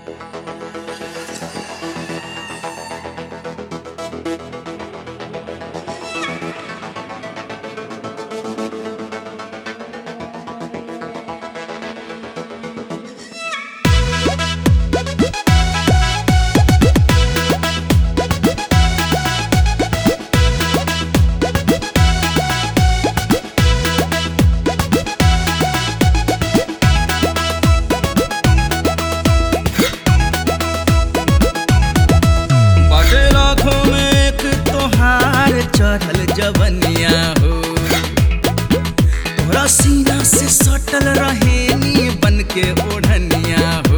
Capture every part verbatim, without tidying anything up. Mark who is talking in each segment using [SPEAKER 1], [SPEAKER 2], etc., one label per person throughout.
[SPEAKER 1] चढ़ल जवनिया हो तोरा सीना से सटल रहेनी बन के ओढ़निया हो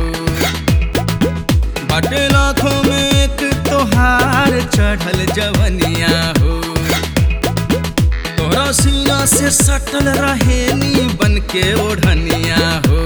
[SPEAKER 1] बाटे लाखों में एक तोहार चढ़ल जवनिया हो तोरा सीना से सटल रहेनी बन के ओढ़निया हो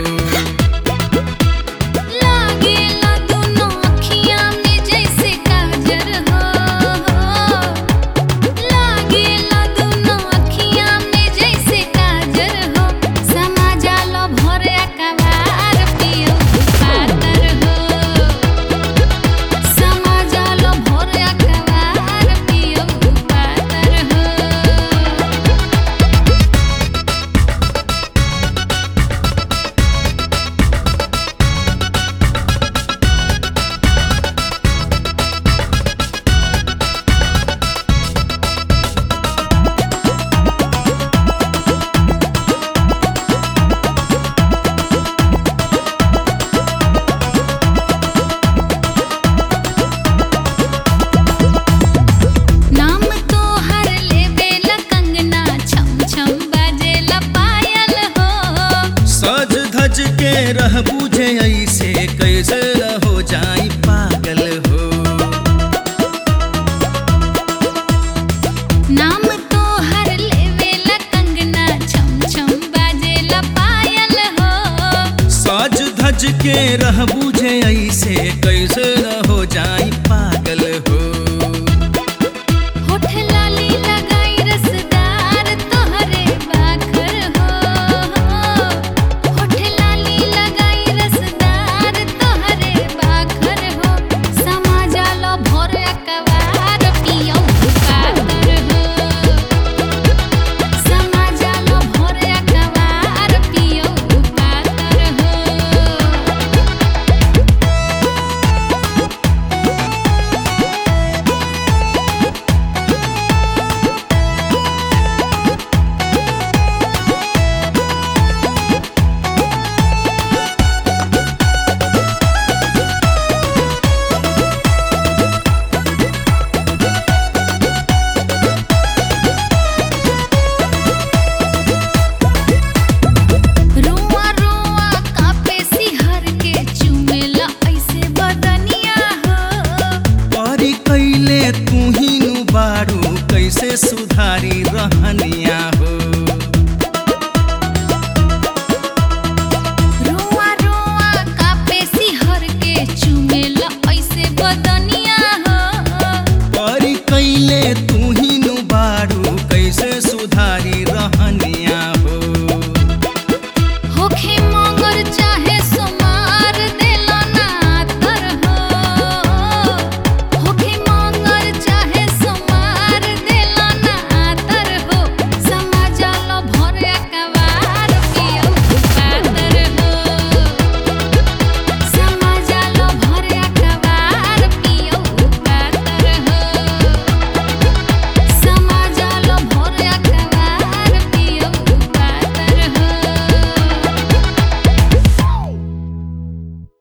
[SPEAKER 1] के रह बुझे ऐसे कैसे हो जाई पागल हो
[SPEAKER 2] नाम तो हर लेवेला कंगना छम छम बाजेला पायल हो
[SPEAKER 1] सज धज के रह बुझे ऐसे कैसे